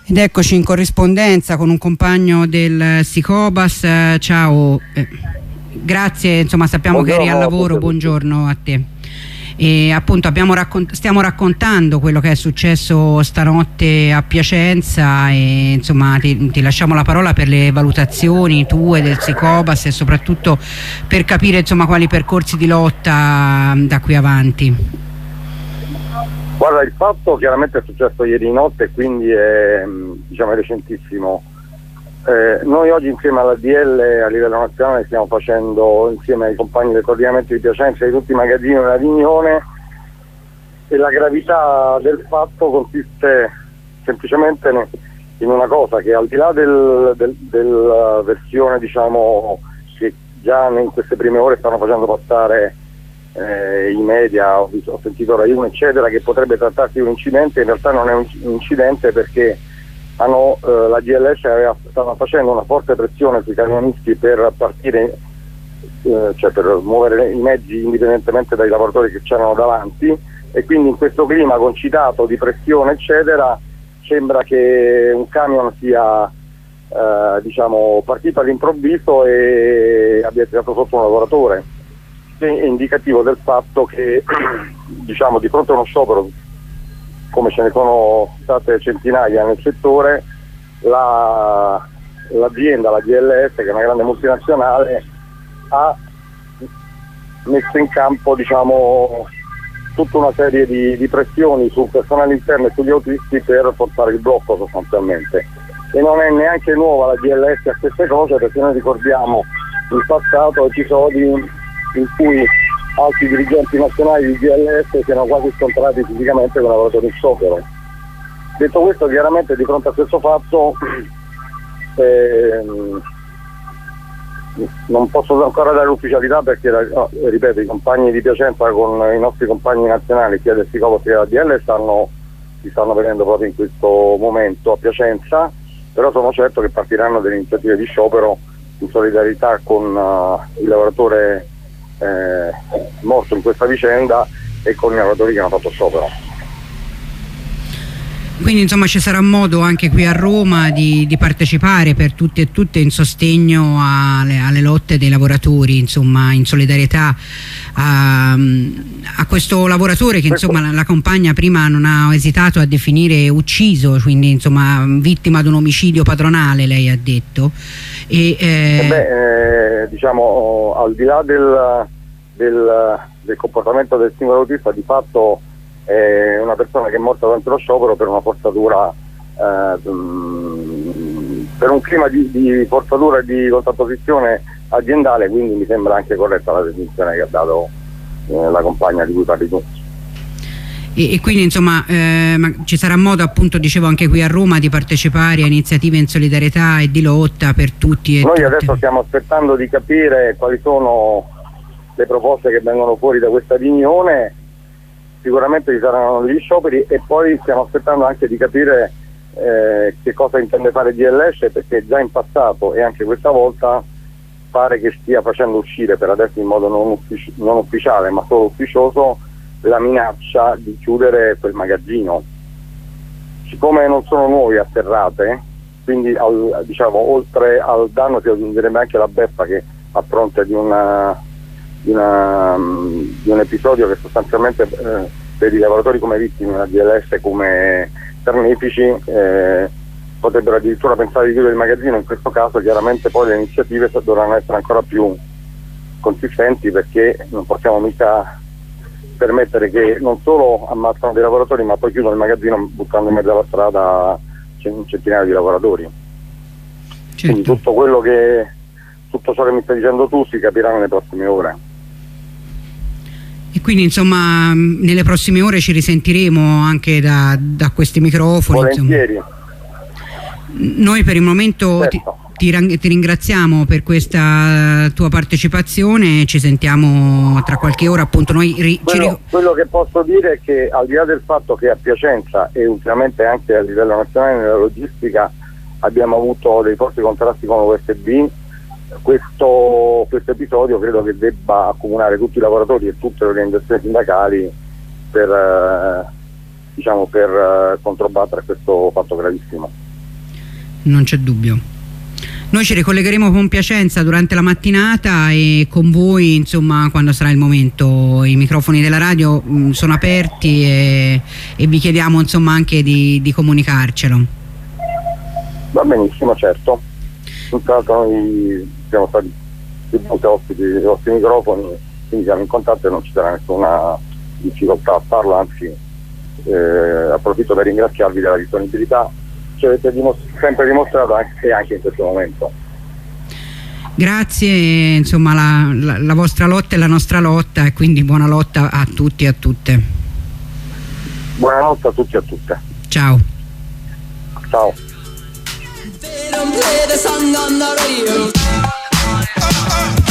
Ed eccoci in corrispondenza con un compagno del Sicobas. Ciao, grazie, insomma sappiamo che eri al lavoro, buongiorno a te. E appunto stiamo raccontando quello che è successo stanotte a Piacenza e insomma ti lasciamo la parola per le valutazioni tue del Sicobas e soprattutto per capire insomma quali percorsi di lotta da qui avanti. Guarda, il fatto chiaramente è successo ieri notte e quindi è recentissimo. Noi oggi insieme alla DL a livello nazionale stiamo facendo insieme ai compagni del coordinamento di Piacenza e di tutti i magazzini una riunione e la gravità del fatto consiste semplicemente in una cosa, che al di là della versione che già in queste prime ore stanno facendo passare i media, ho sentito Rai 1 eccetera, che potrebbe trattarsi di un incidente, in realtà non è un incidente perché la GLS stava facendo una forte pressione sui camionisti per partire, per muovere i mezzi indipendentemente dai lavoratori che c'erano davanti, e quindi in questo clima concitato di pressione eccetera sembra che un camion sia partito all'improvviso e abbia tirato sotto un lavoratore, che è indicativo del fatto che di fronte a uno sciopero come ce ne sono state centinaia nel settore, l'azienda, la GLS, che è una grande multinazionale, ha messo in campo tutta una serie di pressioni sul personale interno e sugli autisti per portare il blocco sostanzialmente. E non è neanche nuova la GLS a queste cose, perché noi ricordiamo in passato episodi in cui alti dirigenti nazionali di GLS si erano quasi scontrati fisicamente con lavoratori in sciopero. Detto questo, chiaramente di fronte a questo fatto non posso ancora dare ufficialità perché, ripeto, i compagni di Piacenza con i nostri compagni nazionali, sia del Sicobas che della DL, si stanno vedendo proprio in questo momento a Piacenza, però sono certo che partiranno delle iniziative di sciopero in solidarietà con il lavoratore morto in questa vicenda e con i lavoratori che hanno fatto sciopero. Quindi insomma ci sarà modo anche qui a Roma di partecipare per tutti e tutte in sostegno alle lotte dei lavoratori, insomma in solidarietà a questo lavoratore che insomma la compagna prima non ha esitato a definire ucciso, quindi insomma vittima di un omicidio padronale, lei ha detto. Al di là del comportamento del singolo autista, di fatto è una persona che è morta durante lo sciopero per una forzatura, per un clima di forzatura e di contrapposizione aziendale, quindi mi sembra anche corretta la definizione che ha dato la compagna di cui parli tu. E quindi insomma ci sarà modo, appunto dicevo, anche qui a Roma di partecipare a iniziative in solidarietà e di lotta per tutti e noi tutte. Adesso stiamo aspettando di capire quali sono le proposte che vengono fuori da questa riunione. Sicuramente ci saranno gli scioperi e poi stiamo aspettando anche di capire che cosa intende fare GLS, perché già in passato e anche questa volta pare che stia facendo uscire, per adesso in modo non ufficiale ma solo ufficioso, la minaccia di chiudere quel magazzino. Siccome non sono nuovi a Terrate, quindi oltre al danno si aggiungerebbe anche la beffa che a fronte di un episodio che sostanzialmente per i lavoratori come vittime della GLS come carnefici potrebbero addirittura pensare di chiudere il magazzino. In questo caso chiaramente poi le iniziative dovranno essere ancora più consistenti, perché non possiamo mica permettere che non solo ammazzano dei lavoratori ma poi chiudono il magazzino buttando in mezzo alla strada centinaia di lavoratori. Certo. Quindi tutto ciò che mi stai dicendo tu si capirà nelle prossime ore. E quindi insomma nelle prossime ore ci risentiremo anche da questi microfoni. Volentieri. Noi per il momento certo. ti ringraziamo per questa tua partecipazione, ci sentiamo tra qualche ora, appunto. Quello che posso dire è che al di là del fatto che a Piacenza e ultimamente anche a livello nazionale nella logistica abbiamo avuto dei forti contrasti con l'USB, questo episodio credo che debba accomunare tutti i lavoratori e tutte le organizzazioni sindacali per controbattere questo fatto gravissimo. non c'è dubbio. Noi ci ricollegheremo con Piacenza durante la mattinata e con voi, insomma, quando sarà il momento. I microfoni della radio sono aperti e vi chiediamo, insomma, anche di comunicarcelo. Va benissimo, certo. Intanto noi siamo stati più volte ospiti dei vostri microfoni, quindi siamo in contatto e non ci sarà nessuna difficoltà a farlo, anzi approfitto per ringraziarvi della disponibilità. Ci avete sempre dimostrato anche in questo momento. Grazie, insomma la vostra lotta è la nostra lotta e quindi buona lotta a tutti e a tutte. Buonanotte a tutti e a tutte. Ciao. Ciao. They don't play the song on the radio.